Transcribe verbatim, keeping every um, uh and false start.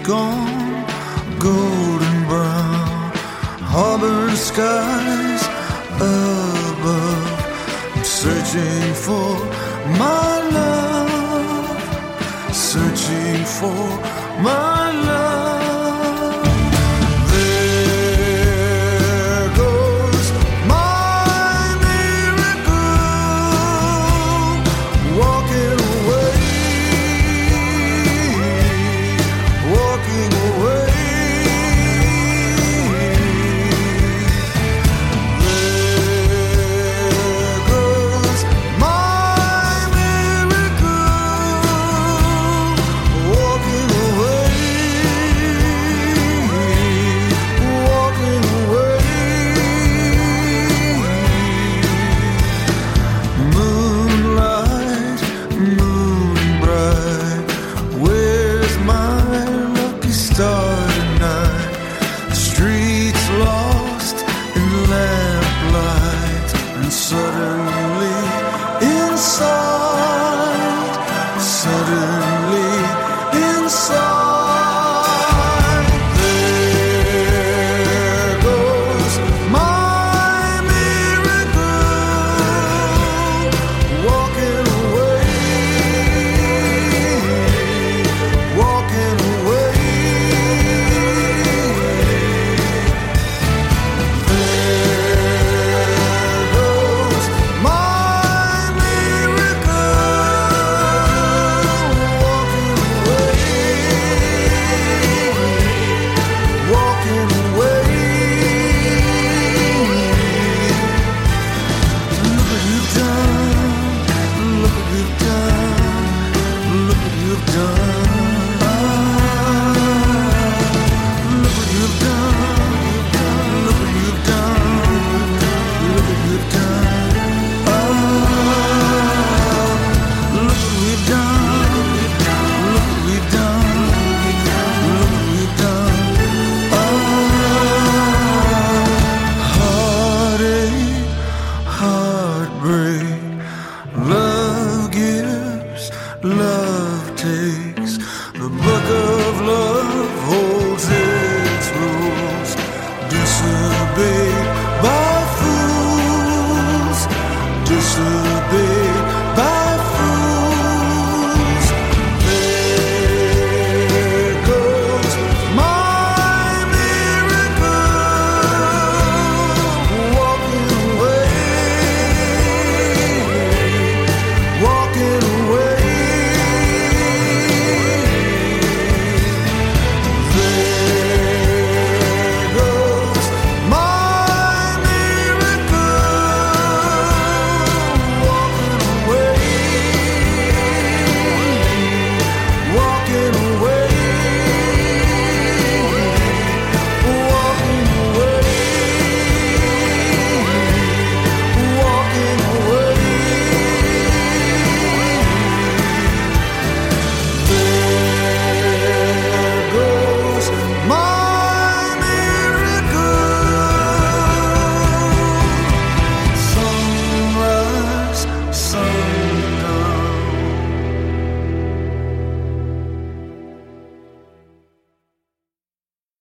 gone, golden brown, harbor skies above. I'm searching for my love, searching for my love. There goes my miracle, walking away, walking away. There goes my miracle, walking away, walking away. Moonlight, moon bright, where's my lucky star tonight? The streets lost in lamplight, and suddenly inside, suddenly inside, there goes my miracle, walking away, walking away. There goes my miracle, walking away, walking away. Look what you've done, look what you've done, look what you've done.